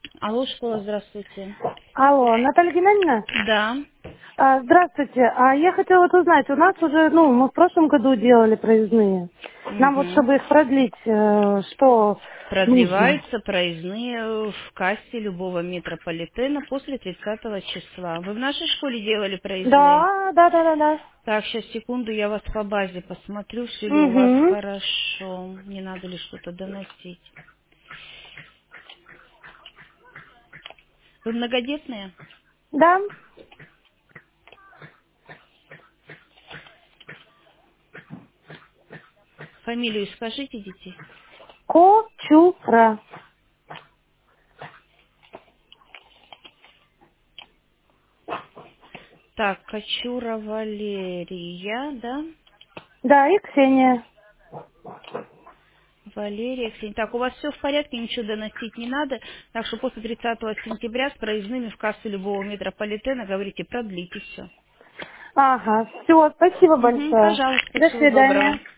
Алло, школа, здравствуйте. Алло, Наталья Геннадьевна? Да. Здравствуйте. Я хотела вот узнать, у нас уже, мы в прошлом году делали проездные. Нам вот, Угу. чтобы их продлить, что нужно? Продлеваются проездные в кассе любого метрополитена после 30 числа. Вы в нашей школе делали проездные? Да, да, да, да, да. Так, сейчас, секунду, я вас по базе посмотрю, все ли у вас Угу. хорошо. Не надо ли что-то доносить. Вы многодетные? Да. Фамилию скажите, детей. Кочура. Так, Кочура Валерия, да? Да, и Ксения. Валерия, Ксения. Так, у вас все в порядке, ничего доносить не надо. Так что после 30 сентября с проездными в кассу любого метрополитена говорите, продлите все. Ага, все, спасибо Угу, большое. пожалуйста, До всего доброго. свидания.